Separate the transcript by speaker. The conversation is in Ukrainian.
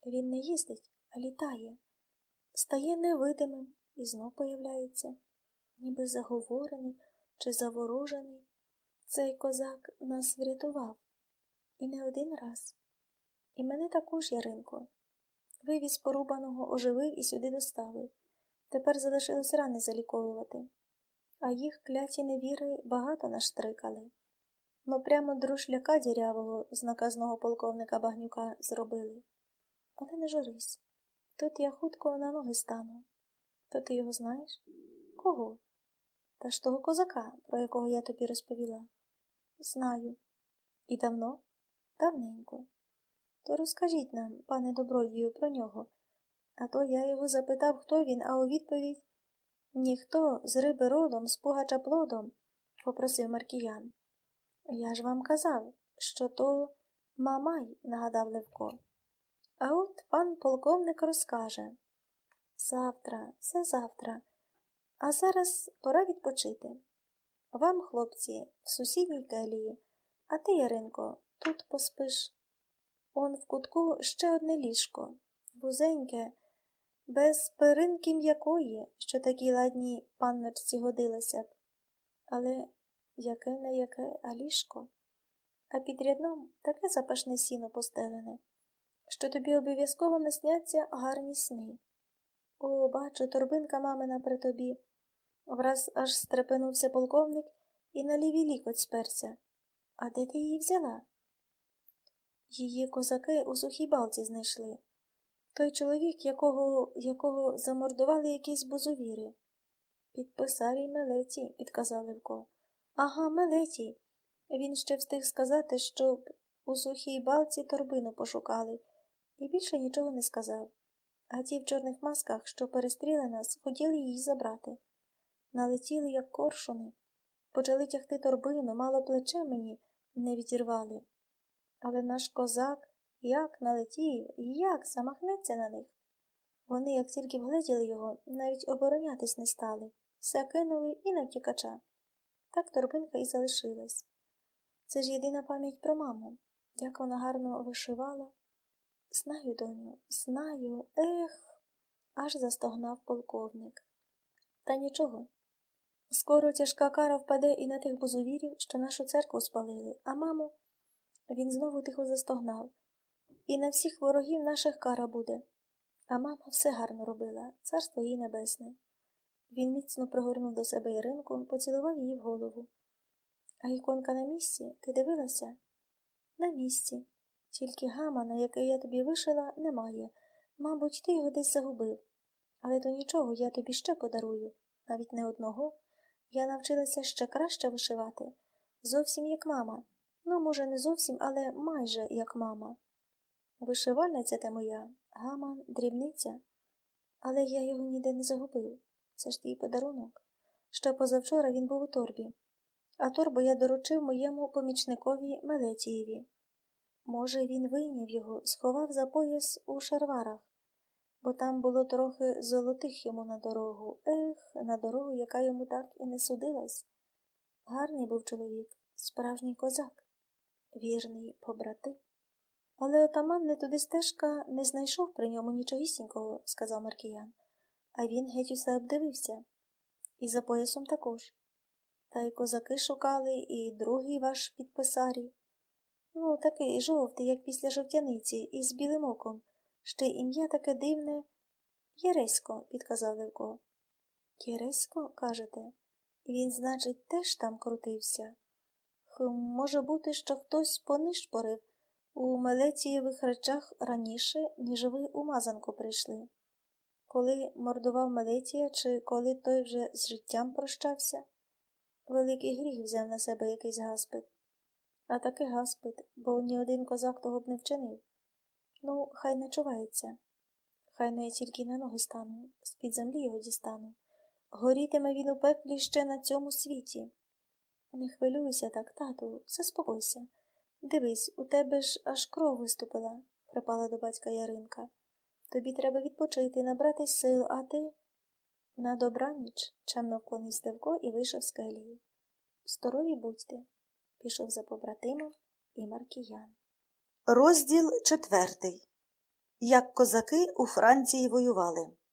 Speaker 1: Він не їздить, а літає, стає невидимим і знов появляється, ніби заговорений чи заворожений. Цей козак нас врятував. І не один раз. І мене також, Яринко. Вивіз порубаного, оживив і сюди доставив. Тепер залишилось рани заліковувати. А їх кляті невіри багато наштрикали. Ну прямо друшляка дірявого з наказного полковника Багнюка зробили. Але не журись. Тут я хутко на ноги стану. То ти його знаєш? Кого? Та ж того козака, про якого я тобі розповіла. Знаю. І давно? Давненько. То розкажіть нам, пане добродію, про нього. А то я його запитав, хто він, а у відповідь ніхто з риби родом, з пугача плодом, попросив Маркіян. Я ж вам казав, що то Мамай, нагадав Левко. А от пан полковник розкаже. Завтра, все завтра. А зараз пора відпочити. Вам, хлопці, в сусідній келії, а ти, Яринко, тут поспиш. Он в кутку ще одне ліжко, вузеньке, без перинки м'якої, що такій ладній панночці годилося б. Але яке не яке, а ліжко. А під рядном таке запашне сіно постелене, що тобі обов'язково насняться гарні сни. О, бачу, торбинка мамина при тобі. Враз аж стрепенувся полковник і на лівій лікоть сперся. А де ти її взяла? Її козаки у сухій балці знайшли. Той чоловік, якого замордували якісь бузовіри. Підписарій Мелетій, підказав Левко. Ага, Мелетій. Він ще встиг сказати, щоб у сухій балці торбину пошукали, і більше нічого не сказав. А ті в чорних масках, що перестріли нас, хотіли її забрати. Налетіли, як коршуни. Почали тягти торбину, мало плече мені не відірвали. Але наш козак як налетів, як замахнеться на них. Вони, як тільки вгледіли його, навіть оборонятись не стали. Все кинули і на втікача. Так торбинка і залишилась. Це ж єдина пам'ять про маму. Як вона гарно вишивала. Знаю, доню, знаю, ех, аж застогнав полковник. Та нічого. Скоро тяжка кара впаде і на тих бузовірів, що нашу церкву спалили, а маму... Він знову тихо застогнав. І на всіх ворогів наших кара буде. А мама все гарно робила, царство їй небесне. Він міцно пригорнув до себе Іринку, поцілував її в голову. А іконка на місці? Ти дивилася? На місці. Тільки гамана, який я тобі вишила, немає. Мабуть, ти його десь загубив. Але то нічого, я тобі ще подарую. Навіть не одного. Я навчилася ще краще вишивати. Зовсім як мама. Ну, може, не зовсім, але майже як мама. Вишивальниця ти моя, гаман, дрібниця. Але я його ніде не загубив. Це ж твій подарунок. Ще позавчора він був у торбі. А торбу я доручив моєму помічникові Мелетієві. Може, він вийняв його, сховав за пояс у шарварах, бо там було трохи золотих йому на дорогу. Ех, на дорогу, яка йому так і не судилась. Гарний був чоловік, справжній козак, вірний побратим. Але отаман не туди стежка не знайшов при ньому нічогісінького, сказав Маркіян. А він геть усе обдивився. І за поясом також. Та й козаки шукали, і другий ваш підписарій. Ну, такий жовтий, як після жовтяниці, із білим оком. Ще ім'я таке дивне. Єресько, підказав Левко. Єресько, кажете? Він, значить, теж там крутився. Може бути, що хтось понишпорив у Мелетієвих речах раніше, ніж ви у мазанку прийшли. Коли мордував Мелетія, чи коли той вже з життям прощався? Великий гріх взяв на себе якийсь гаспит. А таки гаспит, бо ні один козак того б не вчинив. Ну, хай начувається. Хай не тільки на ноги стану, з-під землі його дістану. Горітиме він у пеклі ще на цьому світі. Не хвилюйся так, тату, заспокойся. Дивись, у тебе ж аж кров виступила, припала до батька Яринка. Тобі треба відпочити, набрати сил, а ти... На добраніч, чемно вклонився Левко і вийшов з келії. Здорові будьте, пішов за побратимом і Маркіян.
Speaker 2: Розділ 4. Як козаки у Франції воювали.